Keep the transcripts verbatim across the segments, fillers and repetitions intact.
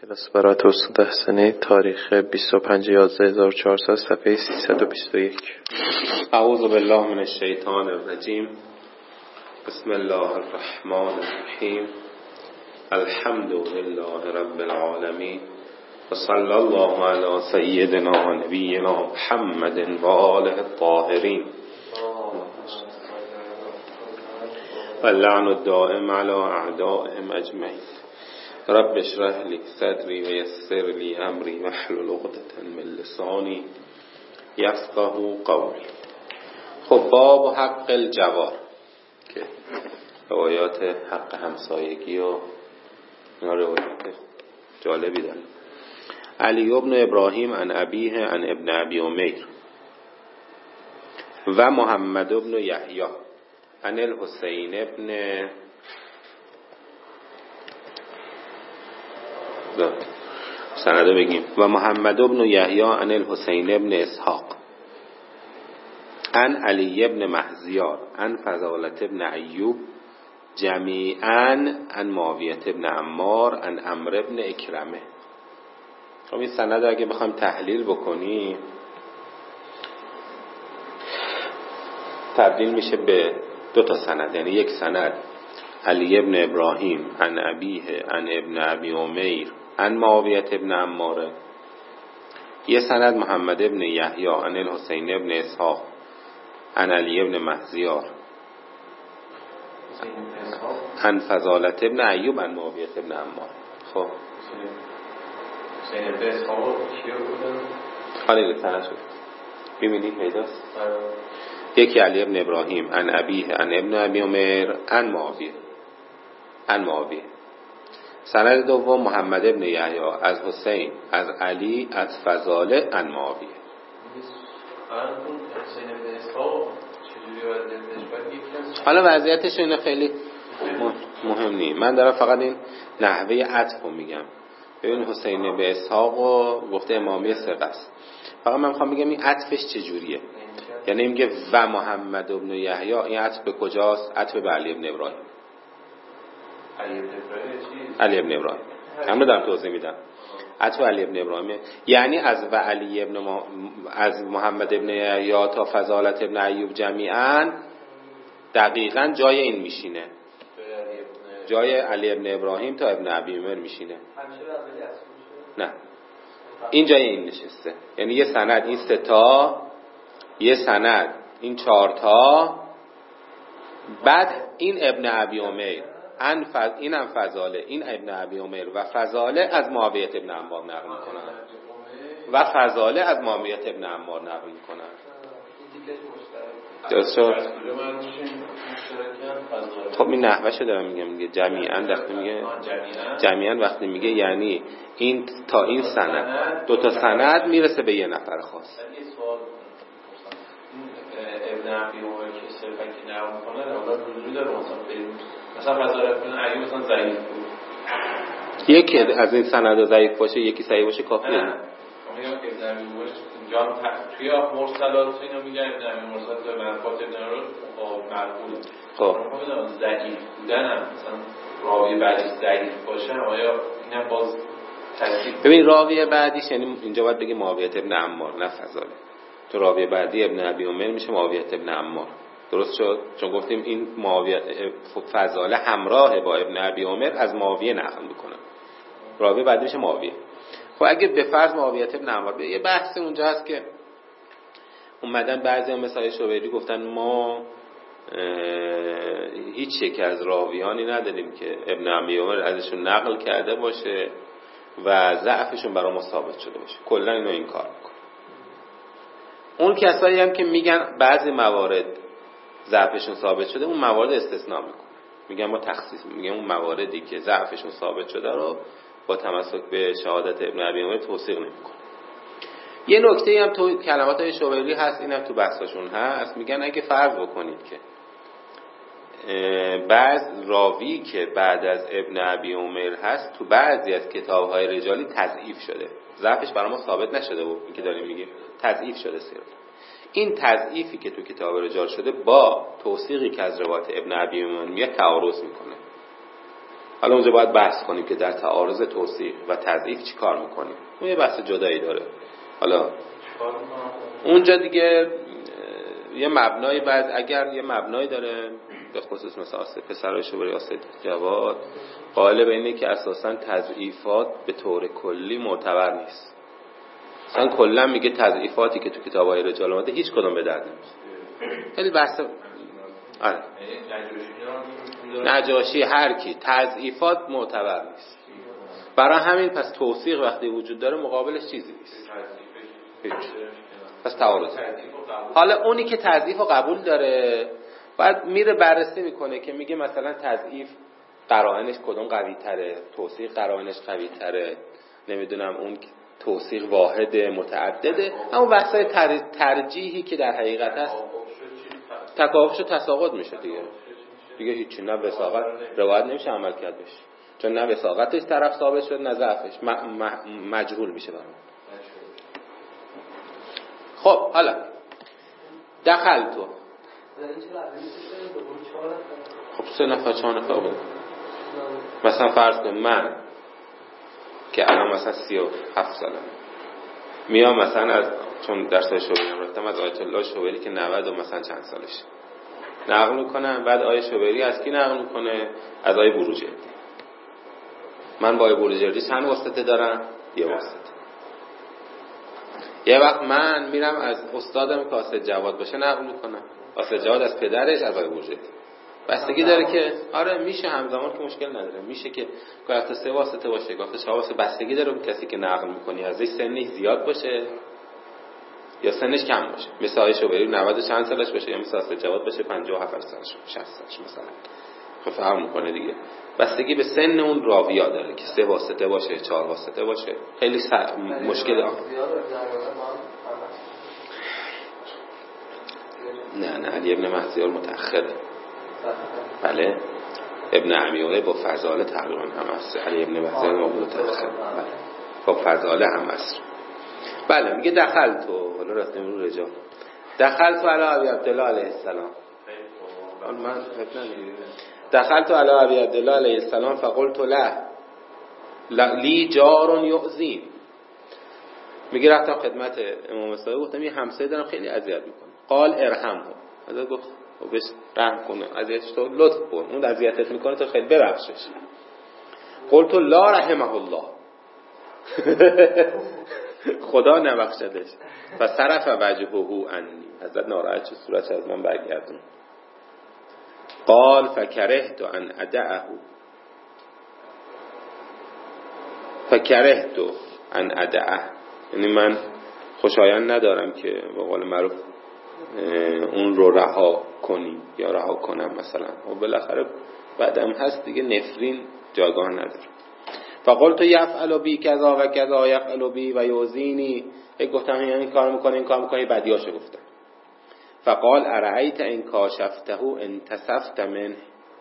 کلاس برات استاد احسانی تاریخ بیست و پنج یازده هزار و چهارصد صفحه سیصد و بیست و یک. اعوذ بالله من الشیطان الرجیم. بسم الله الرحمن الرحیم. الحمد لله رب العالمین و صلی الله علی سیدنا و نبینا محمد و آله الطاهرین و اللعن الدائم علی اعدائهم اجمعین. رب اشرح لی صدری و یسر لی امری واحلل عقدة من لسانی یفقهوا قولی. خب باب حق الجوار که روایات حق همسایگی و اینا روایات جالبی داره. علی ابن ابراهیم عن ابیه عن ابن ابی امیر و محمد ابن یحیی عن الحسین ابن سنده بگیم و محمد ابن یحیی عن الحسین ابن اسحاق عن علی ابن مهزیار عن فضالة ابن ایوب جمیعا عن معاویة ابن عمار عن عمرو ابن اکرمه. خب این سند اگه بخوایم تحلیل بکنیم تبدیل میشه به دو تا سند، یعنی یک سند علی ابن ابراهیم عن ابیه عن ابن ابی امیر عن معاویة ابن عمار، یه سند محمد ابن یحیی عن الحسین ابن اسحاق عن علی ابن مهزیار عن فضالة ابن ایوب عن معاویة ابن عمار. خب حسین ابن اسحاق کیو بودن؟ خالی لطنه شد ببینی پیداست. یکی علی ابن ابراهیم عن ابیه عن ابن ابی امیر عن معاویه عن معاویه. سند دوم محمد ابن یحیی از حسین از علی از فضاله عن معاویه. حالا وضعیتش اینه خیلی مهم نیست، من دارم فقط این نحوه عطف رو میگم. ببین حسین به اسحاق و گفته امامی ثقه است، فقط من میخوام بگم این عطفش چجوریه. یعنی میگه و محمد ابن یحیی، این عطف به کجاست؟ عطف به علی ابن ابراهیم. علی ابن ابراهیم چی؟ علی ابن ابراهیم همه دارم توضیح میدم. عطف علی ابن ابراهیم یعنی از و علی ابن ما... از محمد ابن یحیی تا فضالة ابن ایوب جمیعا دقیقاً جای این میشینه، جای علی ابن ابراهیم تا ابن ابی عمر میشینه. نه این جای این نشسته، یعنی یه سند این سه تا، یه سند این چهار تا، بعد این ابن ابی عمر ان فض... این هم فضاله، این ابن ابی عمر و فضاله از معاویة ابن عمار نقل میکنن و فضاله از معاویة ابن عمار نقل میکنن. درست شد؟ خب این نحوهشو دارم میگم، میگه جمیعا وقتی میگه جمیعا وقتی میگه یعنی این تا این سند دو تا سند میرسه به یه نفر خاص. ابن ابی عمر که صرفا که نقل میکنه اول وجود داره، مثلا مثلا فضاله ابن ایوب مثلا ضعیف بود، یکی از این سند ضعیف باشه یکی صحیح باشه کافیه. نه میگم ابن ابی عمر اینجا توی مرسلات اینا میگن ابن ابی مرسلات به منفعت ابن عمر مقبول. خب خب ضعیف بودن هم مثلا راوی بعدش ضعیف باشه، آیا اینا باز ترتیب؟ ببین راوی بعدیش یعنی اینجا باید بگی معاویة ابن عمار نه فضاله. تو راوی بعدی ابن ابی عمر میشه معاویة ابن عمار. درست شد؟ چون گفتیم این معاویه فضاله همراه با ابن ابی عمر از معاویه نقل میکنه، راوی بعدی میشه معاویه. خب اگه به فرض معاویة ابن عمار، یه بحث اونجا هست که اومدن بعضی مثلا شوبری گفتن ما هیچ یک از راویانی نداریم که ابن ابی عمر ازشون نقل کرده باشه و ضعفشون برای ما ثابت شده باشه، کلا اینو این کار میکنه. اون کسایی هم که میگن بعضی موارد ضعفشون ثابت شده، اون موارد استثناء میکنه، میگن ما تخصیص میگن اون مواردی که ضعفشون ثابت شده رو با تمسک به شهادت ابن ابی عمر توثیق نمیکنه. یه نکته هم تو کلمات های شوبری هست، اینم تو بحثشون هست، میگن اگه فرض بکنید که بعض راوی که بعد از ابن ابی عمر هست تو بعضی از کتاب‌های رجالی تضعیف شده، ضعفش برای ما ثابت نشده بود، این که داریم میگیم تضعیف شده سیر. این تضعیفی که تو کتاب رجال شده با توثیقی که از روایت ابن ابی عمر میاد تعارض میکنه. حالا اونجا باید بحث کنیم که در تعارض توصیف و تضعیف چی کار میکنیم، اون یه بحث جدایی داره. حالا اونجا دیگه یه مبنای بعد اگر یه مبنایی داره، به خصوص مثلا پسرای شوبری آسد جواد قائل به اینه که اساساً تضعیفات به طور کلی معتبر نیست. مثلا کلا میگه تضعیفاتی که تو کتاب‌های رجال اومده هیچ کدوم به درد نمیخوره. خیلی بحث آره نجاشی هر کی تضعیفات معتبر نیست. برای همین پس توثیق وقتی وجود داره مقابلش چیزی نیست. هیچ. پس تعارض. حالا اونی که تضعیف رو قبول داره بعد میره بررسی میکنه که میگه مثلا تضعیف قرائنش کدوم قوی تره، توثیق قرائنش قوی تره، نمیدونم اون توثیق واحد متعدده، اما بحثای تر... ترجیحی که در حقیقت هست تکافش و تساقط میشه دیگه. دیگه هیچی، نه وثاقت روایت نمیشه عمل کرد بشه، چون نه وثاقتش طرف ثابت شد نه ضعفش، م... م... مجهول میشه برام. خب حالا دخل تو خب سه نفر چهار نفر بود. مثلا فرض کن من که الان مثلا سی و هفت سالمه میام مثلا از چون درسای شوبری هم رفتم از آیت الله شوبری که نود و مثلا چند سالش نقل میکنم، بعد آیه شوبری از کی نقل میکنه؟ از آیه بروجردی. من با آیه بروجردی چند واسطه دارم؟ یه واسطه. یه وقت من میرم از استادم که آسد جواد باشه نقل میکنم، آسد جواد از پدرش از آیه بروجردی. بستگی داره که آره میشه همزمان که مشکل نداره، میشه که گفت سه واسطه باشه گفت چهار واسطه، بستگی داره اون کسی که نقل میکنی ازش سنش زیاد باشه یا سنش کم باشه. مثل آیه شوبری نود چند سالش باشه یا مثل آسد جواد باشه پنجاه و هفت سالش شصت سالش مثلا. خب فهم میکنه دیگه. بستگی به سن اون راویا داره که سه واسطه باشه چهار واسطه باشه. خیلی س... مشکل نه نه علی ابن مهزیار متأخره. بله ابن عمیوره با فضائل تقریبا هم است. علی ابن مهزیار متأخر بله با فضائل هم است. بله میگه دخل تو، حالا رفتیم رو رجال، دخل تو علی ابی عبدالله علیه السلام. من دخل تو علی ابی عبدالله علیه السلام فقلت له لی جار یؤذین. میگه رفتم خدمت امام مصطفی گفتم یه همسایه دارم خیلی اذیت میکنه. قال ارحمه. حضرت گفت بهش رحم کنه، اذیتش تو لطف کن، اون اذیتت میکنه تو خیلی ببخشش. قلت لا رحمه الله. خدا نبخشدش. فصرف وجهه عنی. حضرت ناراحت شد صورتش از من برگردون. قال فکرهت ان ادعه فکرهت ان ادعه، یعنی من خوشایند ندارم که به قول معروف اون رو رها کنی یا رها کنم مثلا. و بالاخره بعدم هست دیگه، نفرین جایگاه نداره. فقلت یفعل بی کذا و کذا یفعل بی و یوزینی. یک گفتم این کار میکنه این کار میکنه، بدیاشو گفتم. فقال ارأیت ان کاشفته انتصفت منه.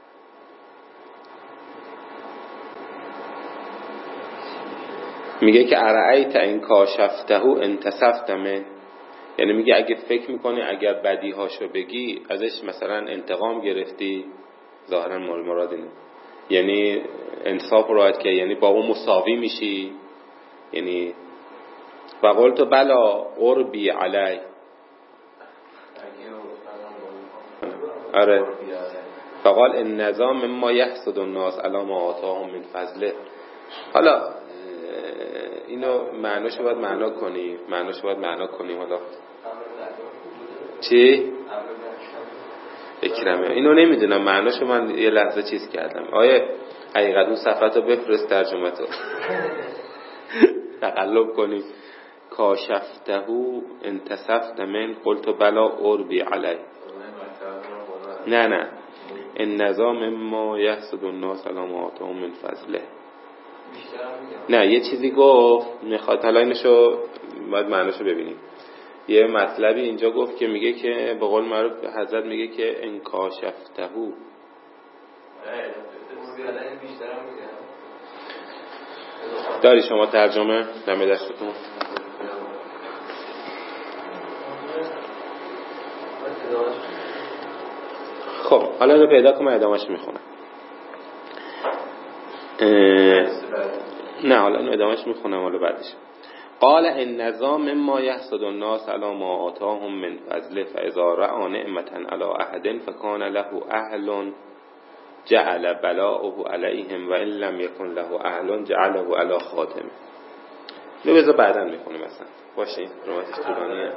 میگه که ارأیت ان کاشفته انتصفت منه، یعنی میگه اگه فکر میکنی اگر بدیهاشو بگی ازش مثلا انتقام گرفتی، ظاهرا مراد اینه، یعنی انصاف رعایت که یعنی با اون مساوی میشی. یعنی فقلت بلا قربی علی. آره فقال ان نظام مما یحسد الناس علی ما آتاهم من فضله. حالا اینو معناشو باید معنا کنی معناشو باید معنا کنی حالا چی؟ اکرمه اینو نمیدونم معناشو، من یه لحظه چیز کردم. آیه حقیقت اون صفحتو بفرست ترجمه‌تو تقلب کنی. کاشفتهو انتصفت من قلت بلا قربی علی. نه نه این نظام ما یحسد الناس علی ما آتاهم من فضله. نه یه چیزی گفت میخواد حالا اینشو باید معناشو ببینیم. یه مطلبی اینجا گفت که میگه که به قول معروف حضرت میگه که ان کاشفتهو. داری شما ترجمه دم دستتون؟ خب حالا رو پیدا کنم ادامهش میخونم. نه حالا اینو ادامهش میخونم حالا بعدش. قال ان نظام مما يحسد الناس على ما آتاهم من فضله فاذا رأى نعمة على احد فكان له اهل جعل بلاؤه عليهم وان لم يكن له اهل جعله على خاتمه. اینو بذار بعداً میخونیم مثلا باشه. روایتش طولانیه.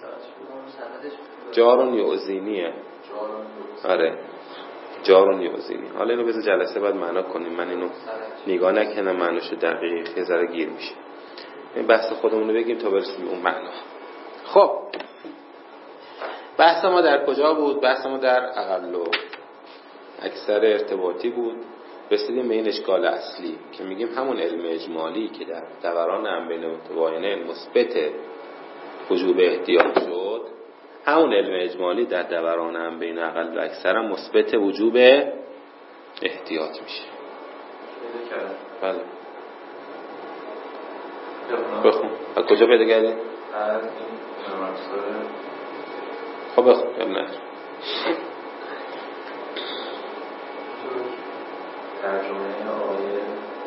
جارون یعزینیه. آره جارون یعزینی. حالا اینو بذار جلسه بعد معنا کنیم، من اینو نگاه نکنم معناش دقیق یه ذره گیر میشه. این بحث خودمون رو بگیم تا برسیم اون معنا. خب بحث ما در کجا بود؟ بحث ما در اقل و اکثر ارتباطی بود. رسیدیم به این اشکال اصلی که میگیم همون علم اجمالی که در دوران انبین متباینه مثبت وجوب احتیاط شد، همون علم اجمالی در دوران انبین اقل و اکثر مثبت وجوب احتیاط میشه. بله بخون. از کجا پیدا کردی؟ از این مرسوله. خب بخون. نه ترجمه آیه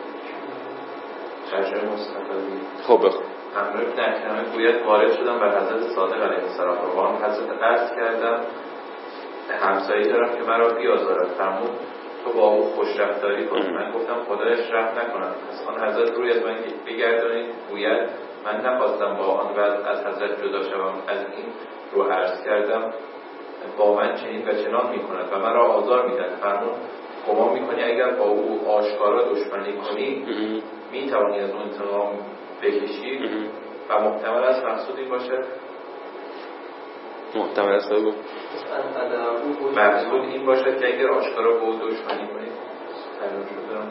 ترجمه مستقلی. خب بخون. امر ابن اکرمه گوید وارد شدم بر حضرت صادق علیه السلام و با هم حضرت عرض کردم همسایی دارم که مرا بیازارد، فرمود تو با او خوش رفتاری کن. من گفتم خدایش رحم نکنم. پس آن حضرت روی از من بگردانید. گوید من نخواستم با آن وضع از حضرت جدا شوم، از این رو عرض کردم با من چنین و چنان میکند و مرا آزار میدهد. فرمود گمان میکنی اگر با او آشکارا دشمنی کنی میتوانی از اون انتقام بکشی و محتمل است مقصود این باشه. محتمل است بگو مقصود این باشد که اگر آشکارا با او دشمنی کنی تمام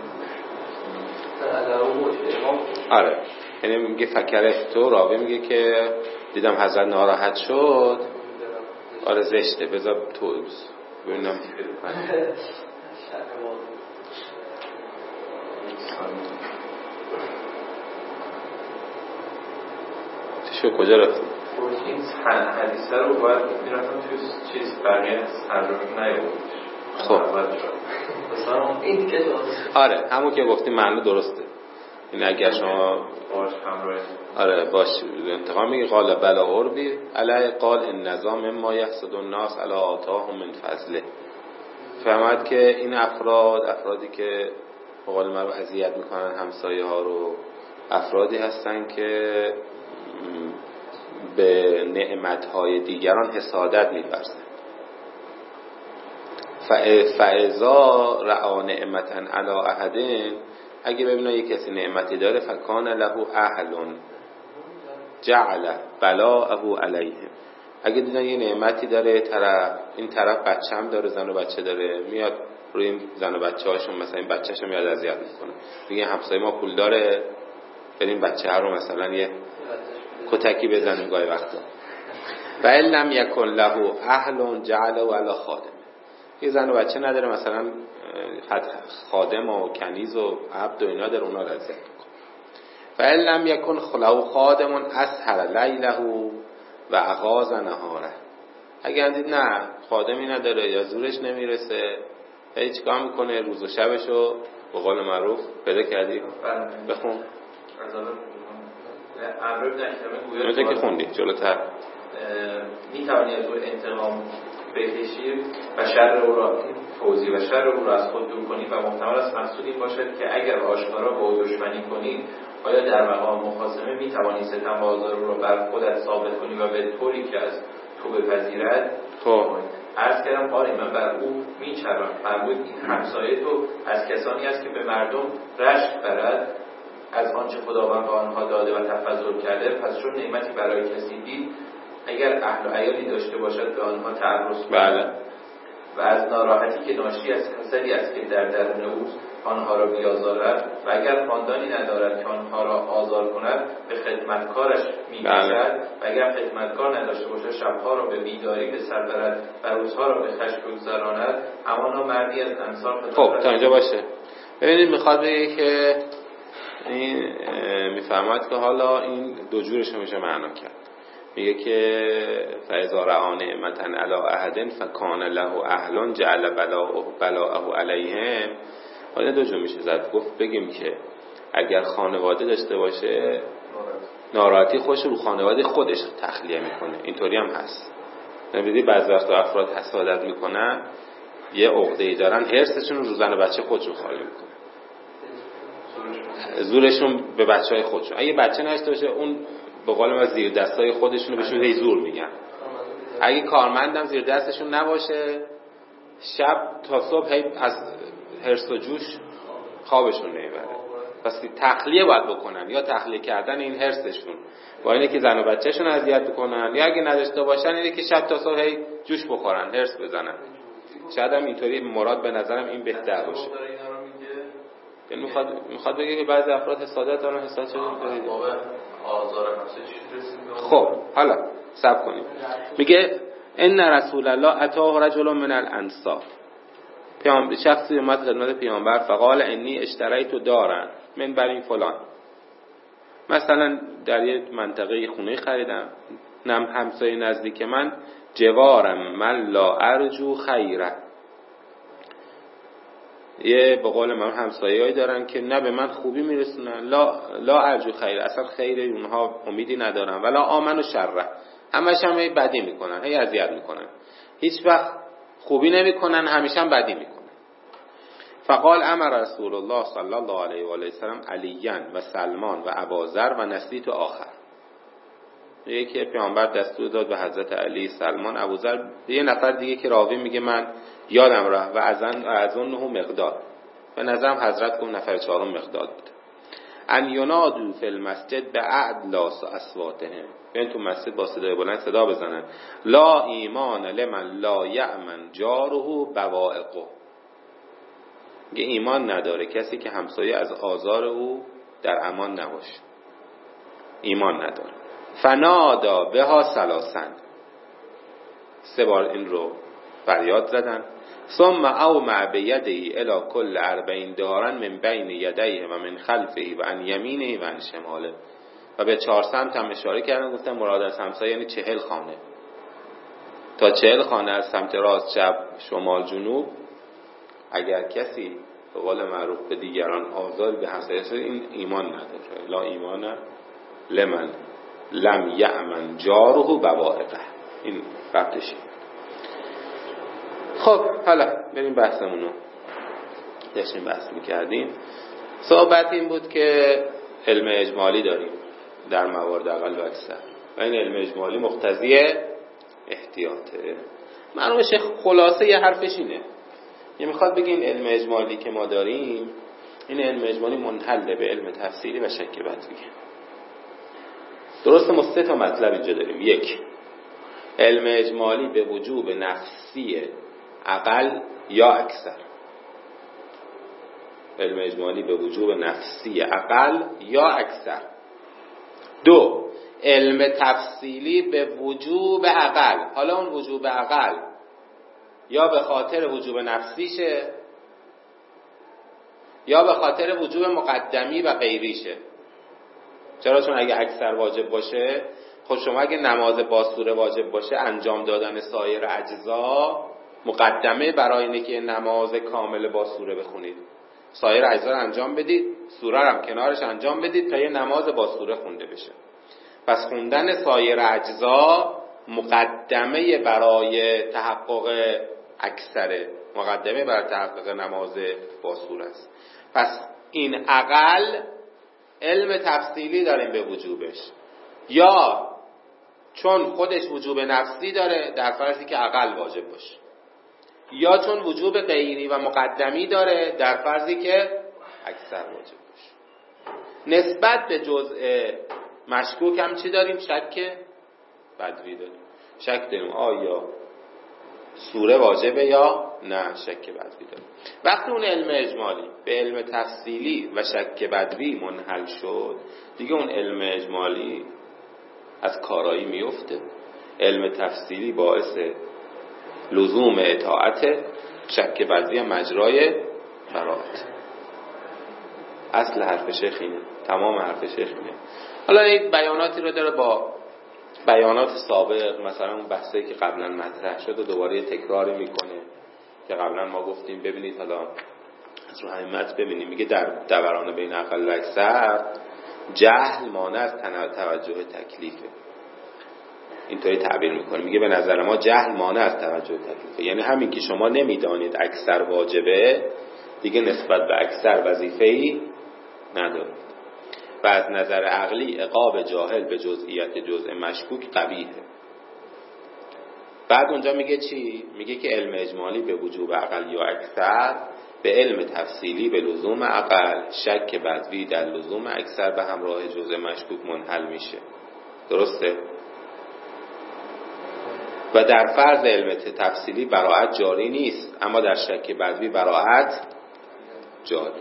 شده. آره یعنی میگه فکر تو راوی میگه که دیدم حضرت ناراحت شد. آره زشته بذار تو ببینم شو کجا رفتی؟ این حدیثه رو باید میرفتم توی چیز بقیه هر رو نیاوردش. خب آره همون که گفتیم معنی درسته. این اگر شما باش همراه آره باش انتقام میگه قال بلا عربی علی قال ان نظام ما یحسد الناس علی آتاهم من فضله. فهمد که این افراد افرادی که به قول معروف اذیت میکنن همسایه ها رو افرادی هستن که به نعمت های دیگران حسادت می‌ورزند. فاذا رأى نعمتا علی احد، اگه ببینه یک کسی نعمتی داره فکان له اهل جعل بلاءه علیهم، اگه دیدن یه نعمتی داره طرف این طرف بچه هم داره زن و بچه داره میاد روی این زن و بچه هاشون مثلا این بچه‌شو میاد اذیت میکنه، میگه همسایه ما پول داره بریم بچه ها رو مثلا یه کتکی بزنیم گاهی وقتا. و ان لم یکن له اهل جعله علی خادم، یه زن و بچه نداره مثلا خادم و کنیز و عبد و اینا داره اونا رو اذیت میکنه. و ان لم یکن خلو خادم اسهر لیله و اغاظ نهاره، اگر دید نه خادمی نداره یا زورش نمیرسه یا چیکار میکنه روز و شبشو به قول معروف پیدا کردی بخون امر ابن اکرمه اونجا که خوندی جلوتر میتوانی از او انتقام بکشی و شر او را توزیع و شر او را از خود دور کنی و محتمل است مقصود این باشد که اگر آشکارا با او دشمنی کنی آیا در مقام مخاصمه میتوانی ستم و آزار او را بر خودت ثابت کنی و به طوری که از تو بپذیرد؟ خب عرض کردم آری من بر او میچرم. فرمود این همسایه تو از کسانی است که به مردم رشک برد از آنچه خداوند به آنها داده و تفضل کرده، پس چون نعمتی برای کسی دید اگر اهل و عیالی داشته باشد به آنها تعرض کند. بله. و از ناراحتی که ناشی از حسدی است که در درون او آنها را بیازارد و اگر خاندانی ندارد که آنها را آزار کند به خدمتکارش می‌کشد و اگر خدمتکار نداشته باشد شبها را به بیداری به سر برد و روزها را به خشم بگذراند همانا مردی از انصار. خب تا اینجا باشه. ببینید میخواد بگه که این میفهمد که حالا این دو جورش میشه معنا کرد. میگه که فاذا رأى نعمتا علی احد فکان له اهل جعل بلاءه علیهم. حالا دو جور میشه زد. گفت بگیم که اگر خانواده داشته باشه ناراحتی خودش رو خانواده خودش تخلیه میکنه. اینطوری هم هست. نمیدی بعضی وقتا افراد حسادت میکنن، یه عقده‌ای دارن، حرصشون رو زن و بچه خودشون خالی میکنه، زورشون به بچهای خودشون. اگه بچه نداشته باشه اون به قول ما زیر دستای خودشون رو بهشون هی زور میگن. اگه کارمندم زیر دستشون نباشه شب تا صبح هی از حرص و جوش خوابشون نمیبره. پس تخلیه باید بکنن، یا تخلیه کردن این حرصشون با اینه که زن و بچه‌شون اذیت بکنن، یا اگه نداشته باشن اینه که شب تا صبح هی جوش بخورن، حرص بزنن. شاید هم اینطوری مراد به نظرم این بهتر باشه. یعنی میخواد میخواد بگه که بعضی افراد حسادت دارن، حسادت چه دارید؟ آزار نفسی چی رسید؟ خب حالا صبر کنیم. میگه ان رسول الله اتاه رجل من الانصار، پیامبر شخصی اومد خدمت پیامبر فقال انی اشتریت دارن من بنی فلان، مثلا در یه منطقه خونه خریدم، نم همسایه نزدیک من، جوارم من لا ارجو خیره، یه به قول من همسایه‌ای دارن که نه به من خوبی میرسونن، لا لا ارجو خیره، اصلا خیر اونها امیدی ندارن، ولا آمن و شره، همش هم هی بدی میکنن، هی اذیت میکنن، هیچ وقت خوبی نمیکنن، همیشه هم بدی میکنن. فقال امر رسول الله صلی الله علیه و آله و سلم علیان و سلمان و ابوذر و نسیت آخر، میگه که پیامبر دستور داد به حضرت علی، سلمان، ابوذر، یه نفر دیگه که راوی میگه من یادم رفت و ازن ازنه مقداد، به نظرم حضرت گفت نفر چهارم مقداد بود، ان ینادوا فی المسجد باعلی اصواتهم، یعنی تو مسجد با صدای بلند صدا بزنن لا ایمان لمن لا یأمن جاره بوائقه، میگه ایمان نداره کسی که همسایه از آزار او در امان نباشه، ایمان نداره. فنادا بها ثلاثن، سه بار این رو فریاد زدن. ثم اومع بیده الی کل اربعین دارن من بین یدیه و من خلفه و عن یمینه و عن شماله، و به چهار سمت هم اشاره کردن، گفتن مراد از همسایه یعنی چهل خانه، تا چهل خانه از سمت راست، چپ، شمال، جنوب. اگر کسی به قول معروف به دیگران آزار به همسایه این ایمان نداره، لا ایمان لمن لم یأمن جاره بوائقه، این ربطشه. خب حالا بریم بحثمونو، داشتیم بحث میکردیم. صحبت این بود که علم اجمالی داریم در موارد اقل و اکثر، و این علم اجمالی مقتضی احتیاطه. معلومه شیخ خلاصه یه حرفش اینه، یه میخواد بگه این علم اجمالی که ما داریم، این علم اجمالی منحله به علم تفسیری و شک بدویه. درسته ما سه تا مطلب اینجا داریم. یک، علم اجمالی به وجوب نفسی اقل یا اکثر، علم اجمالی به وجوب نفسی اقل یا اکثر. دو، علم تفصیلی به وجوب اقل، حالا اون وجوب اقل یا به خاطر وجوب نفسیشه یا به خاطر وجوب مقدمی و غیریشه. چرا؟ چون اگه اکثر واجب باشه، خود شما اگه نماز با سوره واجب باشه، انجام دادن سایر اجزا مقدمه برای اینه که نماز کامل با سوره بخونید، سایر اجزا رو انجام بدید، سوره رو هم کنارش انجام بدید تا یه نماز با سوره خونده بشه. پس خوندن سایر اجزا مقدمه برای تحقق اکثره، مقدمه برای تحقق نماز با سوره است. پس این اقل علم تفصیلی داریم به وجوبش، یا چون خودش وجوب نفسی داره در فرضی که اقل واجب باشه، یا چون وجوب غیری و مقدمی داره در فرضی که اکثر واجب باشه. نسبت به جزء مشکوک هم چی داریم؟ شک بدوی داریم. شک داریم آیا سوره واجبه یا نه، شک بدوی داریم. وقتی اون علم اجمالی به علم تفصیلی و شک بدوی منحل شد، دیگه اون علم اجمالی از کارایی میفته، علم تفصیلی باعث لزوم اطاعت، شک بدوی مجرای براءت. اصل حرف شیخ اینه، تمام حرف شیخ اینه. حالا این بیاناتی رو داره با بیانات سابق، مثلا اون بحثی که قبلا مطرح شد و دوباره تکراری میکنه که قبلا ما گفتیم. ببینید حالا متن رو همین متن ببینیم، میگه در دوران بین اقل و اکثر جهل مانع از توجه تکلیفه. اینطوری تعبیر میکنه، میگه به نظر ما جهل مانع از توجه تکلیفه، یعنی همین که شما نمیدانید اکثر واجبه دیگه نسبت به اکثر وظیفه‌ای ندارید و از نظر عقلی عقاب جاهل به جزئیات جزء مشکوک قبیحه. بعد اونجا میگه چی؟ میگه که علم اجمالی به وجوب اقل یا اکثر به علم تفصیلی به لزوم اقل، شک بدوی در لزوم اکثر به همراه جزء مشکوک منحل میشه. درسته؟ و در فرض علم تفصیلی براءت جاری نیست، اما در شک بدوی براءت جاری.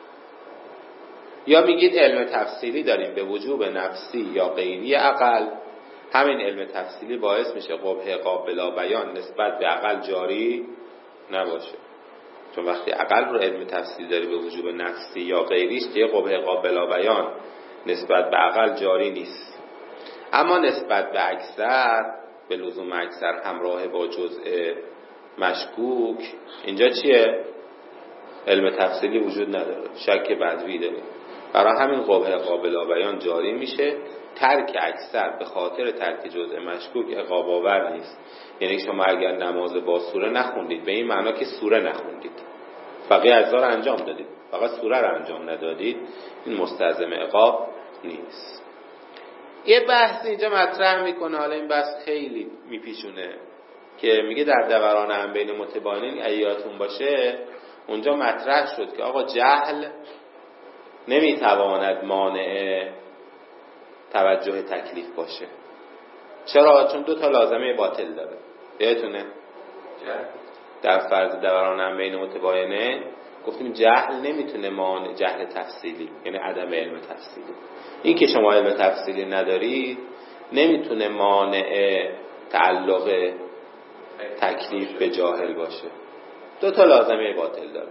یا میگید علم تفصیلی داریم به وجوب نفسی یا غیری اقل، همین علم تفصیلی باعث میشه قبح عقاب بلا بیان نسبت به اقل جاری نباشه، چون وقتی اقل رو علم تفصیلی داری به وجوب نفسی یا غیریش دیگه قبح عقاب بلا بیان نسبت به اقل جاری نیست. اما نسبت به اکثر به لزوم اکثر همراه با جزء مشکوک، اینجا چیه؟ علم تفصیلی وجود نداره، شک بدوی داره، برای همین قبح عقاب بلا بیان جاری میشه. ترک اکثر به خاطر ترک جزء مشکوک عقاب آور نیست، یعنی شما اگر نماز با سوره نخوندید به این معنا که سوره نخوندید، بقیه اجزا رو انجام دادید فقط سوره رو انجام ندادید، این مستلزم عقاب نیست. یه بحث اینجا مطرح میکنه، حالا این بحث خیلی میپیچونه، که میگه در دوران هم بین متباینین ایاتون باشه، اونجا مطرح شد که آقا جهل نمیتواند مانع توجه تکلیف باشه. چرا؟ چون دو تا لازمه باطل داره. یادتونه در فرض دوران هم بین متباینه گفتیم جهل نمیتونه مانع جهل تفصیلی، یعنی عدم علم تفصیلی. این که شما علم تفصیلی ندارید نمیتونه مانع تعلق تکلیف به جاهل باشه. دو تا لازمه باطل داره.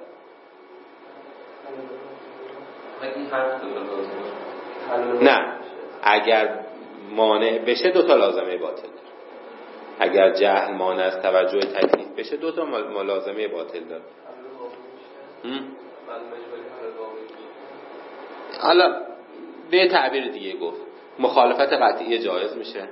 نه، اگر مانع بشه دو تا لازمه باطل داره. اگر جهل مانع از توجه تکلیف بشه دو تا لازمه باطل داره. حالا به تعبیر دیگه گفت مخالفت قطعی جایز میشه،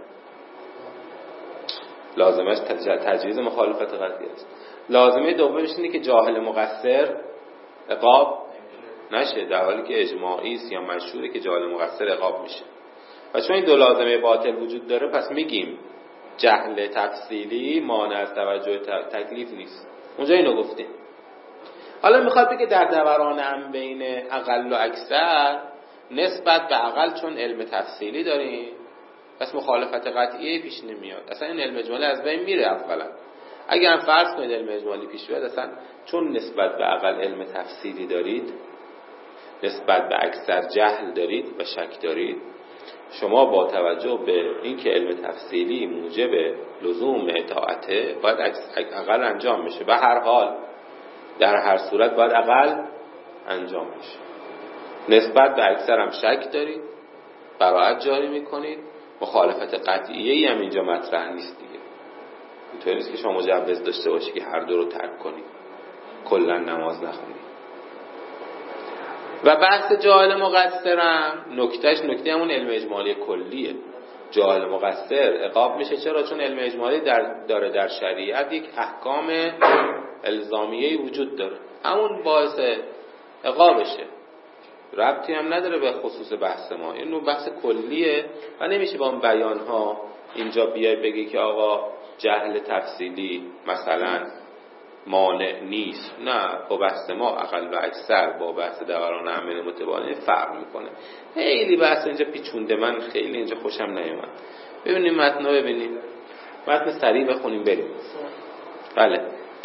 لازمش تجویز مخالفت قطعی است. لازمه دومش اینه که جاهل مقصر عقاب نشه، در حالی که اجماعی است یا مشهوره که جاهل مقصر عقاب میشه. و چون این دو لازمه باطل وجود داره پس میگیم جهل تفصیلی مانع از توجه تکلیف نیست. اونجا اینو گفتیم. حالا میخواد بگه در دوران هم بین اقل و اکثر نسبت به اقل چون علم تفصیلی داریم پس مخالفت قطعی پیش نمیاد، اصلا این علم اجمالی از بین میره. اولا اگر هم فرض کنید علم اجمالی پیش بیاد، اصلا چون نسبت به اقل علم تفصیلی دارید، نسبت به اکثر جهل دارید و شک دارید، شما با توجه به اینکه علم تفصیلی موجب لزوم اطاعته باید اقل انجام بشه. به هر حال در هر صورت باید اقل انجام بشه. نسبت به اکثر هم شک دارید، براءت جاری میکنید، مخالفت قطعیه‌ای هم اینجا مطرح نیست دیگه. اینطوری نیست که شما مجوز داشته باشی که هر دو رو ترک کنید، کلا نماز نخونید. و بحث جاهل مقصرم نکتهش نکته همون علم اجمالی کلیه. جاهل مقصر عقاب میشه. چرا؟ چون علم اجمالی در داره در شریعت یک احکام الزامیه وجود داره، همون باعث عقابشه، ربطی هم نداره به خصوص بحث ما. این نوع بحث کلیه و نمیشه با اون بیان ها اینجا بیای بگی که آقا جهل تفصیلی مثلا مانع نیست. نه، با بحث ما اقل و اکثر با بحث دوران هم متباینه فرق میکنه. خیلی بحث اینجا پیچونده، من خیلی اینجا خوشم نیومد. ببینیم متن رو ببینیم، متن سریع بخونیم بریم. بله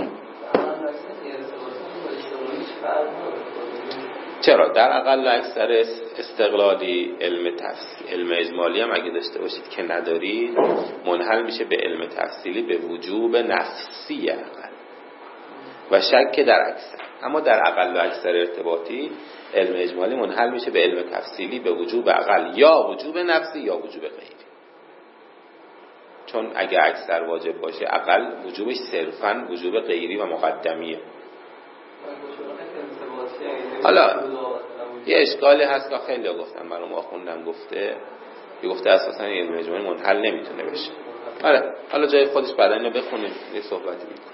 چرا؟ در اقل و اکثر استقلالی علم تفصیل علم اجمالی هم اگه داشته باشید که ندارید منحل میشه به علم تفصیلی به وجوب نفسی اقل و شک در اکثر. اما در اقل و اکثر ارتباطی علم اجمالی منحل میشه به علم تفصیلی به وجوب اقل یا وجوب نفسی یا وجوب غیری. چون اگه اکثر واجب باشه اقل وجوبش صرفاً وجوب غیری و مقدمیه. حالا یه اشکالی هست که خیلی گفتن، برام آخوندم گفته یه گفته اساسا علم اجمالی منحل نمیتونه بشه. آره حالا جای خودش بعدا اینو بخونیم یه صحبتی میکنه.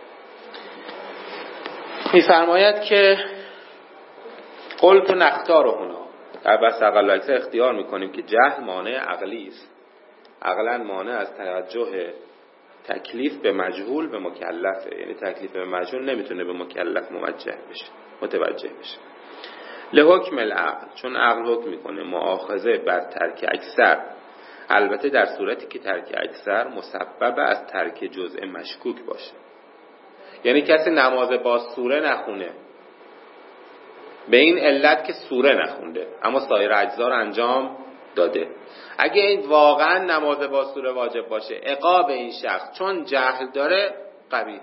میفرماید که قلت نختار هنا، در بحث عقل و اکثر اختیار میکنیم که جهل مانع عقلی است، عقلا مانع از توجه تکلیف به مجهول به مکلفه، یعنی تکلیف به مجهول نمیتونه به مکلف موجه بشه متوجه بشه. لحکم العقل، چون عقل حکم میکنه مؤاخذه بر ترک اکثر، البته در صورتی که ترک اکثر مسبب از ترک جزء مشکوک باشه. یعنی کسی نماز با سوره نخونه به این علت که سوره نخونده اما سایر اجزا رو انجام داده، اگه این واقعا نماز با سوره واجب باشه عقاب این شخص چون جهل داره قبیحه.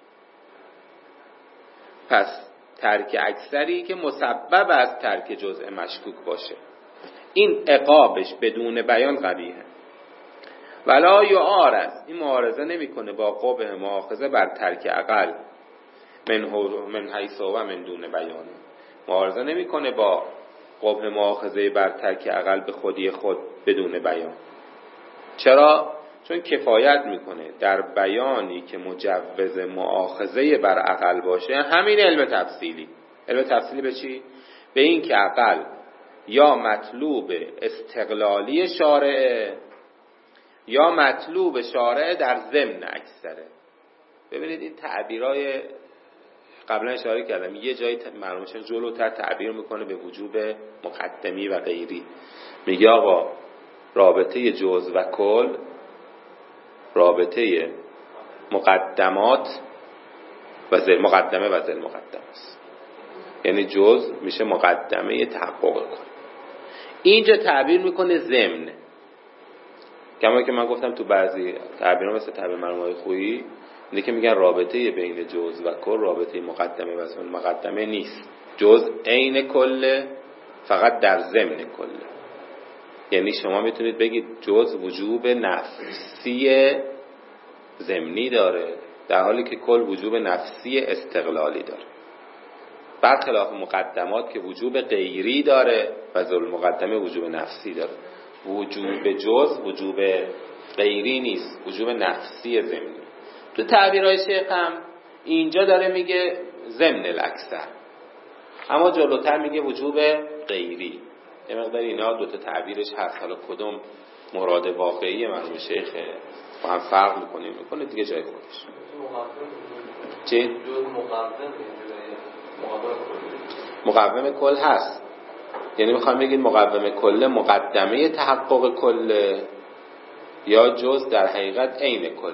پس ترک اکثری که مسبب از ترک جزء مشکوک باشه این عقابش بدون بیان قبیحه. ولا یعارض، این معارضه نمیکنه با قبح مؤاخذه بر ترک عقل من من حیث و من دون بیان، معارضه نمیکنه با قبح مؤاخذه بر ترک عقل به خودی خود بدون بیان. چرا؟ چون کفایت میکنه در بیانی که مجوز مؤاخذه بر عقل باشه همین علم تفصیلی. علم تفصیلی به چی؟ به این که عقل یا مطلوب استقلالی شارع یا مطلوب شارع در ضمن اکثره. ببینید این تعبیرای قبلا اشاره کردم، یه جایی معلومه جلوتر تعبیر میکنه به وجوب مقدمی و غیری. میگه آقا رابطه جزء و کل رابطه مقدمات و ذل مقدمه و ذل مقدمه است، یعنی جزء میشه مقدمه تحقق کل. اینجا تعبیر میکنه ضمن، کما که من گفتم تو بعضی تعبیرها مثل تعبیر مرحوم خویی اینه که میگن رابطه بین جزء و کل رابطه مقدمه و ذل مقدمه نیست، جزء عین کل فقط در ضمن کل. یعنی شما میتونید بگید جزء وجوب نفسی ضمنی داره در حالی که کل وجوب نفسی استقلالی داره، برخلاف مقدمات که وجوب غیری داره و ذل مقدمه وجوب نفسی داره. وجوب جزء وجوب غیری نیست، وجوب نفسی ضمنی. تو تعبیرهای شیخ هم اینجا داره میگه ضمن الاکثر، اما جلوتر میگه وجوب غیری. یه مقدار اینا دوتا تعبیرش هست، حالا کدوم مراد واقعی مرحوم شیخه با هم فرق میکنیم میکنه دیگه جای خودش. چی؟ مقوم کل هست، یعنی میخوام بگید مقوم کل مقدمه تحقق کل یا جز در حقیقت عین کل،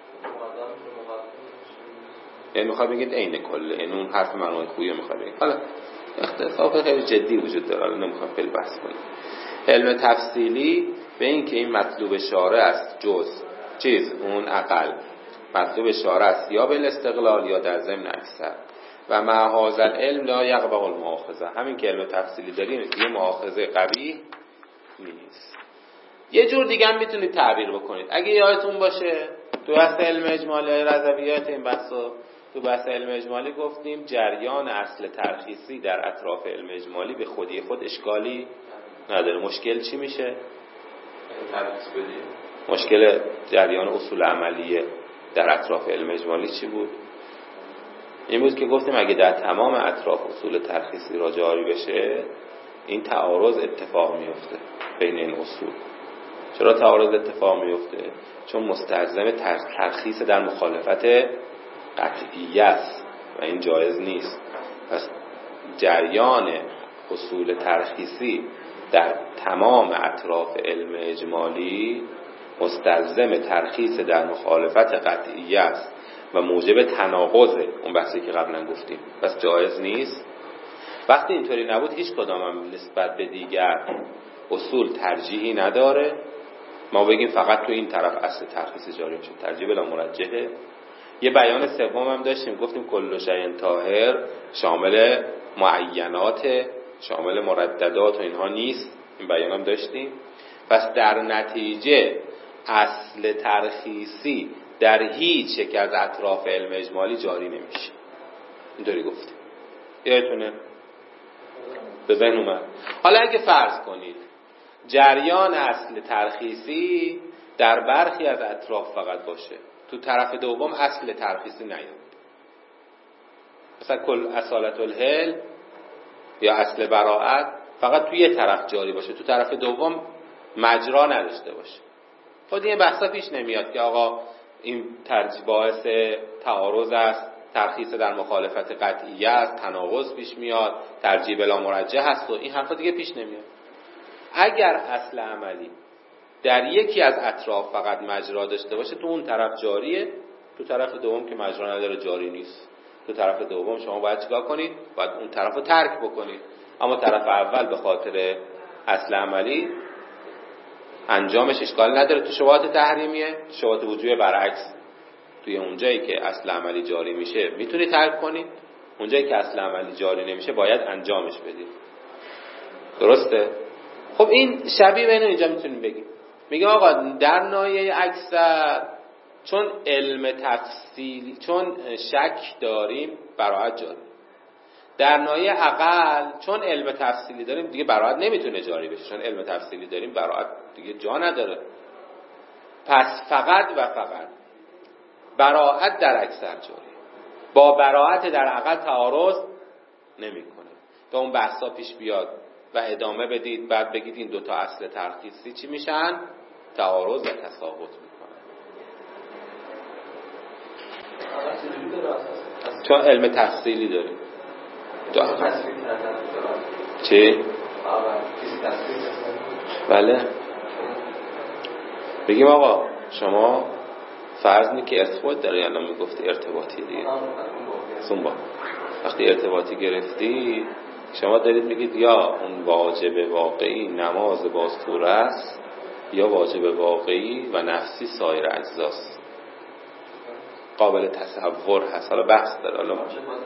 یعنی میخوام بگید عین کل، یعنی اون حرف مرحوم خویی میخوام بگید. حالا اختلاف خیلی جدی وجود داره، حالا نمیخوام خیلی بحث کنیم. علم تفصیلی به این که این مطلوب شارع است جز چیز اون عقل، مطلوب شارع است یا به استقلال یا در ضمن اکثر و مع هذا العلم لا یقبح المؤاخذه. همین که علم تفصیلی داریم یه مؤاخذه قبیح نیست. یه جور دیگه هم میتونید تعبیر بکنید. اگه یادتون باشه تو بحث علم اجمالی رضویات این بحثو تو بحث علم اجمالی گفتیم جریان اصل ترخیصی در اطراف علم اجمالی به خودی خود اشکالی نداره. مشکل چی میشه؟ ترخیص بدیم. مشکل جریان اصول عملیه در اطراف علم اجمالی چی بود؟ این بود که گفتیم اگه در تمام اطراف اصول ترخیصی را جاری بشه این تعارض اتفاق میفته بین این اصول. چرا تعارض اتفاق میفته؟ چون مستلزم ترخیص در مخالفت قطعیه است و این جایز نیست. پس جریان اصول ترخیصی در تمام اطراف علم اجمالی مستلزم ترخیص در مخالفت قطعیه است و موجب تناقض اون بحثی که قبلا گفتیم، پس جایز نیست. وقتی اینطوری نبود هیچ کدام هم نسبت به دیگر اصول ترجیحی نداره ما بگیم فقط تو این طرف اصل ترخیص جاری میشه، ترجیح بلا مرجحه. یه بیان سوم هم داشتیم گفتیم کل شیء طاهر شامل معینات شامل مرددات و اینها نیست، این بیان هم داشتیم. پس در نتیجه اصل ترخیصی در هیچ یک از اطراف علم اجمالی جاری نمیشه. اینطوری گفتیم. یادتونه به ذهن اومد. حالا اگه فرض کنید جریان اصل ترخیصی در برخی از اطراف فقط باشه، تو طرف دوم اصل ترخیصی نیاد، مثلا کل اصالت الحل یا اصل براءت فقط توی یه طرف جاری باشه، تو طرف دوم مجرا نداشته باشه، خود این بحثا پیش نمیاد که آقا این ترجیح باعث تعارض است، ترخیص در مخالفت قطعیه است، تناقض پیش میاد، ترجیح بلا مرجح است و این حرفا دیگه پیش نمیاد. اگر اصل عملی در یکی از اطراف فقط مجرا داشته باشه، تو اون طرف جاریه، تو طرف دوم که مجرا نداره جاری نیست. تو طرف دوم شما باید چیکار کنید؟ باید اون طرفو ترک بکنید. اما طرف اول به خاطر اصل عملی انجامش اشکال نداره. تو شبهات تحریمیه، شبهات وجوبی برعکس، توی اونجایی که اصل عملی جاری میشه میتونی ترک کنید، اونجایی که اصل عملی جاری نمیشه باید انجامش بدید. درسته؟ خب این شبیه به اینو اینجا میتونیم بگیم. میگم آقا در ناحیه اکثر چون علم تفصیلی، چون شک داریم براءت جاری. در ناحیه اقل چون علم تفصیلی داریم دیگه براءت نمیتونه جاری بشه، چون علم تفصیلی داریم براءت دیگه جا نداره. پس فقط و فقط براءت در اکثر جاری، با براءت در اقل تعارض نمیکنه. تا اون بحثا پیش بیاد و ادامه بدید، بعد بگید این دوتا اصل ترخیصی چی میشن؟ تعارض و تساقط میکنن. چون علم تفصیلی داریم. چی؟ بله. بگیم آقا شما فرض نی که ارتباط داره، الان میگفتی ارتباطی دیگه. سنبا وقتی ارتباطی گرفتی شما دارید میگید یا اون واجب واقعی نماز باستوره است یا واجب واقعی و نفسی سایر اجزاست. قابل تصور هست. حالا بحث داره. حالا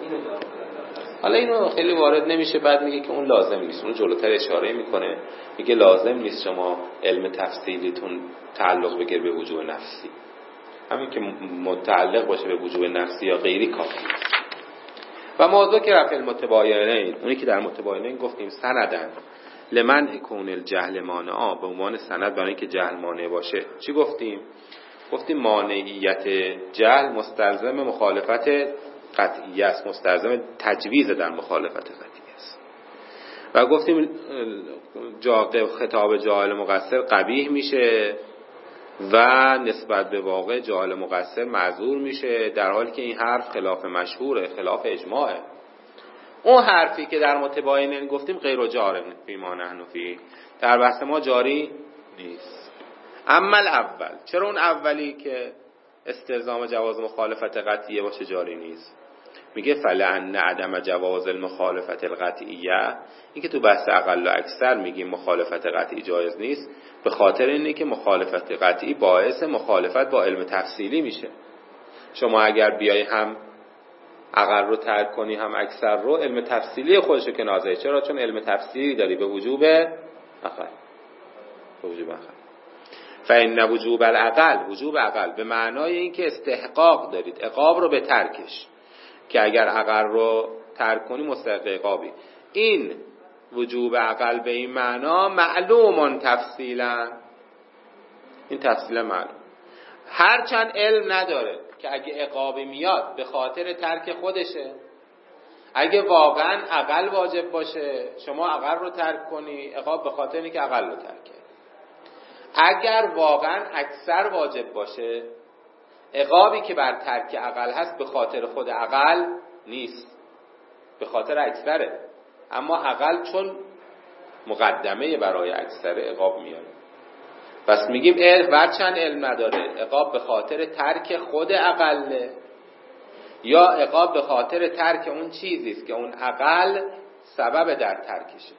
حالا اینو خیلی وارد نمیشه. بعد میگه که اون لازم نیست. اون جلوتر اشاره میکنه میگه لازم نیست شما علم تفصیلیتون تعلق بگیره به وجوب نفسی، همین که متعلق باشه به وجوب نفسی یا غیری کافی. و موضوع که رفع المتباینین، اونی که در متباینین گفتیم سندن لمن کون الجهل مانعا، به عنوان سند برای اینکه جهل مانع باشه. چی گفتیم؟ گفتیم مانعیت جهل مستلزم مخالفت قطعی است، مستلزم تجویز در مخالفت قطعی است. و گفتیم جاق خطاب جاهل مقصر قبیح میشه و نسبت به واقع جاهل مقصر معذور میشه، در حالی که این حرف خلاف مشهوره، خلاف اجماعه. اون حرفی که در متباینین گفتیم غیر جار فی ما نحن فی، در بحث ما جاری نیست. اما الاول، چرا اون اولی که استلزام جواز مخالفت قطعیه باشه جاری نیست؟ میگه فلان عدم جواز المخالفت القطعیه، این که تو بحث اقل و اکثر میگیم مخالفت قطعی جایز نیست، به خاطر اینه که مخالفت قطعی باعث مخالفت با علم تفصیلی میشه. شما اگر بیای هم اقل رو ترک کنی هم اکثر رو، علم تفصیلی خودشو که نازعه. چرا؟ چون علم تفصیلی داری به وجوب اقل، به وجوب اقل. فإن وجوب الاقل، وجوب اقل به معنای این که استحقاق دارید عقاب رو به ترکش، که اگر اقل رو ترک کنی مستحق عقابی. این وجوب اقل به این معنا معلومون تفصیلا، این تفصیلا معلوم، هرچند علم نداره که اگه عقابی میاد به خاطر ترک خودشه. اگه واقعا اقل واجب باشه شما اقل رو ترک کنی، عقاب به خاطر اینکه اقل رو ترکه. اگر واقعا اکثر واجب باشه، عقابی که بر ترک اقل هست به خاطر خود اقل نیست، به خاطر اکثره. اما اقل چون مقدمه برای اکثر عقاب میاره. پس میگیم علم ورچند علم نداره، عقاب به خاطر ترک خود اقله یا عقاب به خاطر ترک اون چیزیست که اون اقل سبب در ترکشه.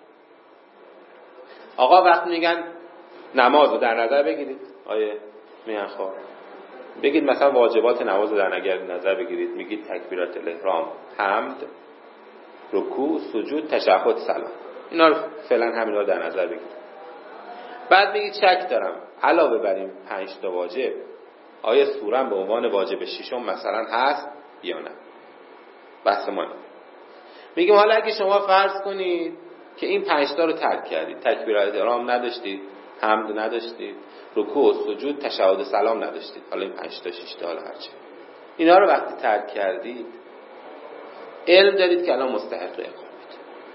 آقا وقت میگن نماز رو در نظر بگیرید، آیه میان خواه بگید مثلا واجبات نماز رو در نظر بگیرید، میگید تکبیرات الاحرام، حمد، رکوع، سجود، تشهد، سلام، اینا رو فعلا همینا رو در نظر بگیرید. بعد میگید شک دارم علاوه بر این پنج تا واجب آیا سوره به عنوان واجب ششم مثلا هست یا نه؟ بحث ما میگیم حالا اگه شما فرض کنید که این پنج تا رو ترک کردید، تکبیرات احرام نداشتید، حمد نداشتید، رکوع و سجود، تشهد و سلام نداشتید، حالا این پنج تا شش تا حالا هرچی اینا رو وقتی ترک کردید علم دارید که الان مستحق اقامت.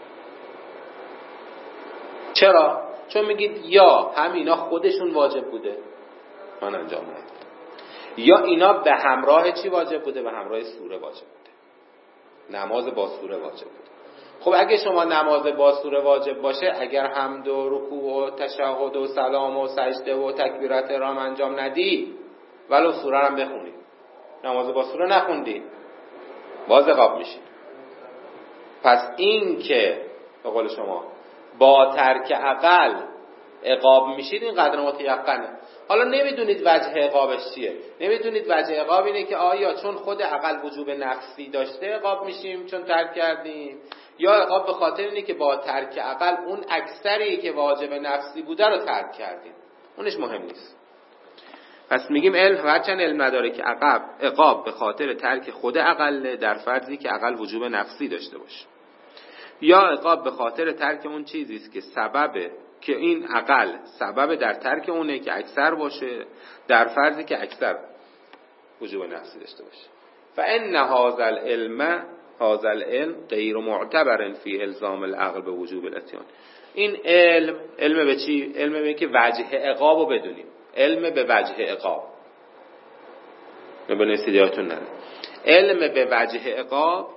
چرا؟ چون میگید یا هم اینا خودشون واجب بوده من انجام ندادم، یا اینا به همراه چی واجب بوده؟ به همراه سوره واجب بوده، نماز با سوره واجب بوده. خب اگه شما نماز با سوره واجب باشه، اگر حمد و رکوع و تشهد و سلام و سجده و تکبیرات احرام انجام ندی ولو سوره هم بخونی، نماز با سوره نخوندی باز عقاب میشی. پس این که به قول شما با ترک عقل عقاب میشید این قدر متیقنه. حالا نمیدونید وجه عقابش چیه، نمیدونید وجه عقاب اینه که آیا چون خود عقل وجوب نفسی داشته عقاب میشیم چون ترک کردیم، یا عقاب به خاطر اینه که با ترک عقل اون اکثری که واجب نفسی بوده رو ترک کردیم. اونش مهم نیست. پس میگیم علم هرچند علم نداره که عقب عقاب به خاطر ترک خود عقل در فرضی که عقل وجوب نفسی داشته باشه، یا عقاب به خاطر ترک اون چیزی است که سبب که این عقل سبب در ترک اونه که اکثر باشه در فرضی که اکثر وجوب نفسی داشته باشه. فان هذا العلم هذا العلم غیر معتبر فی الزام العقل به وجوب الاتیان. این علم علم به چی؟ علم به که وجه عقاب رو بدونیم، علم به وجه عقاب نبینه سیدیاتون نده. علم به وجه عقاب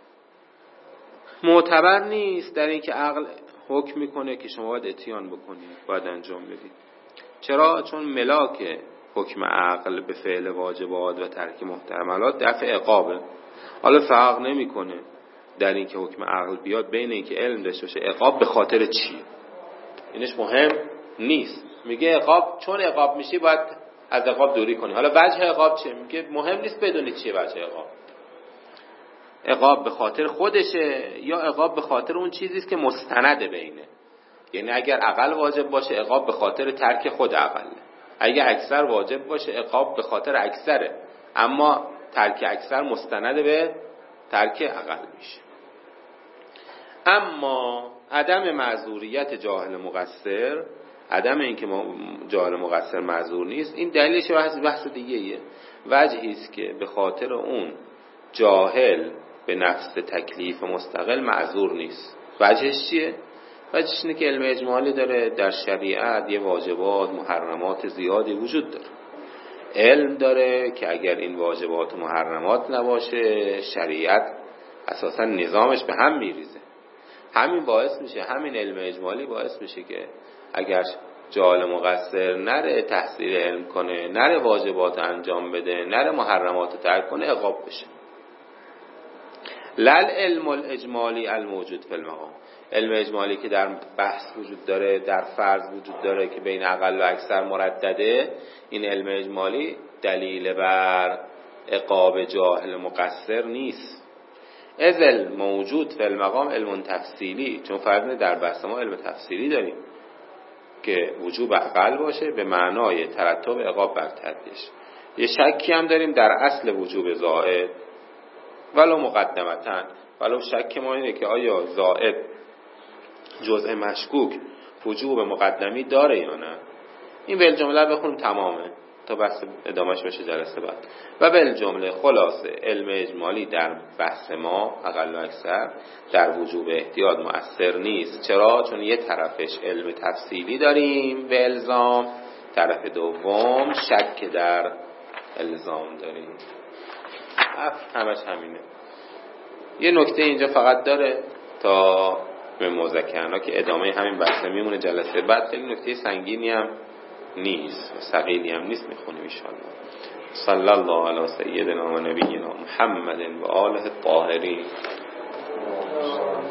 معتبر نیست در این که عقل حکم میکنه که شما باید اتیان بکنید، باید انجام بدید. چرا؟ چون ملاک حکم عقل به فعل واجبات و ترک محتملات دفع عقابه. حالا فرق نمیکنه در این که حکم عقل بیاد بین این که علم داشته باشه عقاب به خاطر چیه، اینش مهم نیست. میگه عقاب چون عقاب میشی باید از عقاب دوری کنی. حالا وجه عقاب چیه؟ میگه مهم نیست بدونید چیه وجه عقاب. عقاب به خاطر خودشه یا عقاب به خاطر اون چیزیست که مستند به اینه. یعنی اگر عقل واجب باشه عقاب به خاطر ترک خود عقله، اگر اکثر واجب باشه عقاب به خاطر اکثره، اما ترک اکثر مستند به ترک عقل میشه. اما عدم معذوریت جاهل مقصر، عدم اینکه جاهل مقصر معذور نیست، این دلیلش بحث بحث دیگه ایه. وجهی است که به خاطر اون جاهل به نفس تکلیف مستقل معذور نیست. وجهش چیه؟ وجهش اینه که علم اجمالی داره، در شریعت یه واجبات محرمات زیادی وجود داره. علم داره که اگر این واجبات و محرمات نباشه شریعت اساسا نظامش به هم میریزه. همین باعث میشه، همین علم اجمالی باعث میشه که اگر جاهل مقصر نره تحصیل علم کنه، نره واجبات انجام بده، نره محرمات ترک کنه، عقاب بشه. لل علم الاجمالی الموجود فی المقام، علم اجمالی که در بحث وجود داره، در فرض وجود داره که بین اقل و اکثر مردده، این علم اجمالی دلیل بر عقاب جاهل مقصر نیست. ازل موجود فی المقام علم تفصیلی، چون فرض در بحث ما علم تفصیلی داریم که وجوب عقل باشه به معنای ترتب عقاب بر ترکش. یه شکی هم داریم در اصل وجوب زائد ولو مقدمتن، ولو شک ما اینه که آیا زائد جزء مشکوک وجوب مقدمی داره یا نه. این بالجمله بخون تمامه تا بحث ادامهش بشه جلسه بعد. و بالجمله خلاصه علم اجمالی در بحث ما اقل و اکثر در وجوب احتیاط مؤثر نیست. چرا؟ چون یه طرفش علم تفصیلی داریم به الزام، طرف دوم شک در الزام داریم. همش همینه. یه نکته اینجا فقط داره تا به مذکرنا که ادامه همین بحث میمونه جلسه بعد. خیلی نکته سنگینی هم نیست، ثقیلی هم نیست، میخونیم ان شاء الله. صلی الله علی سیدنا و نبینا محمد و آله الطاهرین.